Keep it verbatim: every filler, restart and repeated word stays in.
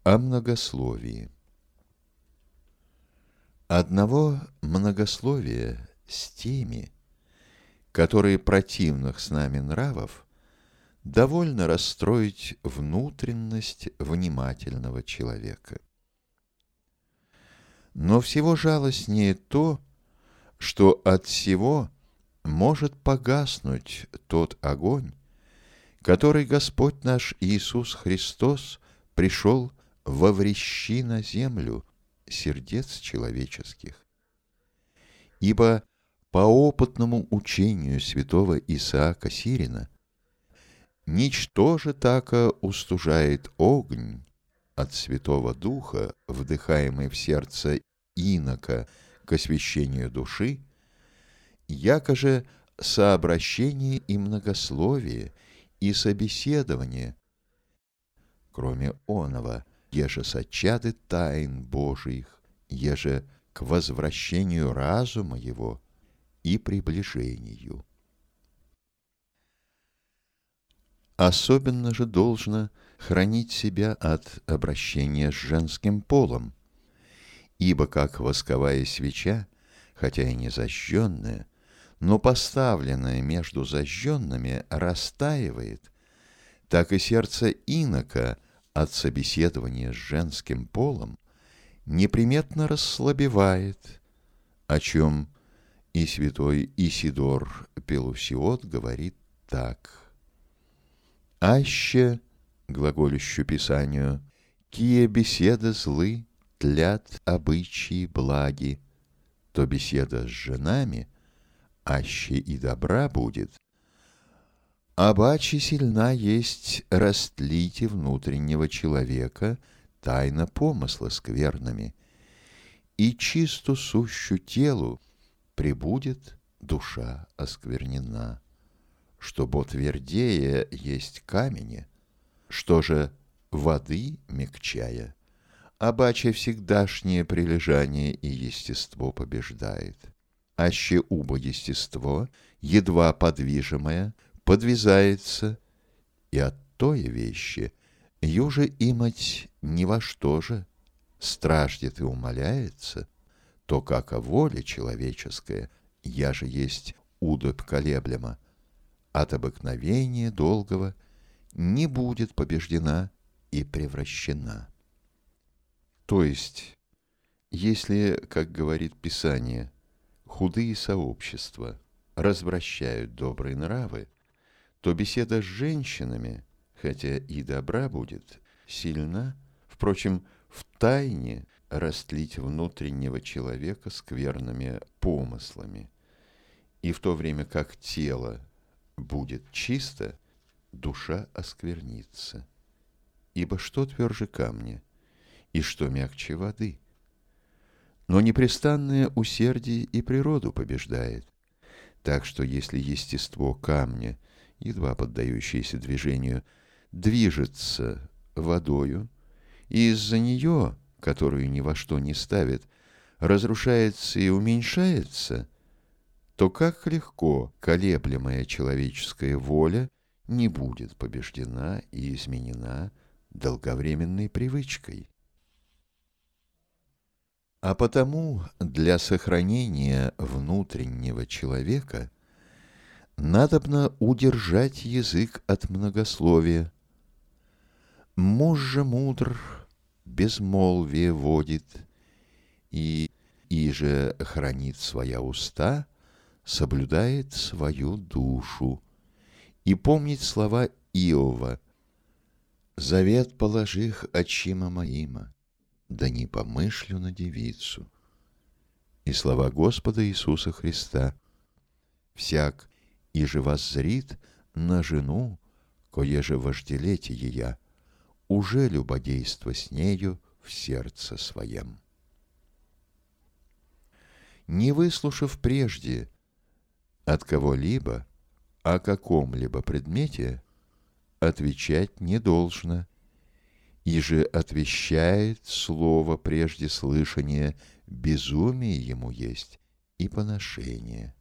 О многословии. Одного многословия с теми, которые противных с нами нравов, довольно расстроить внутренность внимательного человека. Но всего жалостнее то, что от всего может погаснуть тот огонь, который Господь наш Иисус Христос пришел воврещи на землю сердец человеческих. Ибо по опытному учению святого Исаака Сирина ничто же тако устужает огонь от Святого Духа, вдыхаемый в сердце инока к освящению души, яко же сообращение и многословие, и собеседование, кроме оного, еже сочады тайн Божиих, еже к возвращению разума его и приближению. Особенно же должно хранить себя от обращения с женским полом, ибо как восковая свеча, хотя и не зажженная, но поставленная между зажженными, растаивает, так и сердце инока от собеседования с женским полом неприметно расслабевает, о чем и святой Исидор Пелусиот говорит так: «Аще, глаголющу Писанию, кие беседы злы тлят обычаи благи, то беседа с женами, аще и добра будет, обаче сильна есть растлите внутреннего человека тайна помысла скверными, и чисту сущу телу пребудет душа осквернена, что твердее есть камени, что же воды мягчая, обаче всегдашнее прилежание и естество побеждает, аще убо естество, едва подвижимое, подвязается, и от той вещи юже имать ни во что же страждет и умоляется, то как о воле человеческая, я же есть удобь колеблема, от обыкновения долгого не будет побеждена и превращена». То есть, если, как говорит Писание, худые сообщества развращают добрые нравы, то беседа с женщинами, хотя и добра будет, сильна, впрочем, в тайне растлить внутреннего человека скверными помыслами, и в то время как тело будет чисто, душа осквернится. Ибо что тверже камня, и что мягче воды? Но непрестанное усердие и природу побеждает, так что если естество камня, едва поддающееся движению, движется водою, и из-за нее, которую ни во что не ставит, разрушается и уменьшается, то как легко колеблемая человеческая воля не будет побеждена и изменена долговременной привычкой. А потому для сохранения внутреннего человека надобно удержать язык от многословия. Муж же мудр безмолвие водит, и иже хранит своя уста, соблюдает свою душу, и помнит слова Иова: «Завет положих очима моима, да не помышлю на девицу». И слова Господа Иисуса Христа: «Всяк, иже воззрит на жену, кое же вожделете ея, уже любодейство с нею в сердце своем». Не выслушав прежде от кого-либо о каком-либо предмете, отвечать не должно, и же отвещает слово прежде слышания, безумие ему есть и поношение.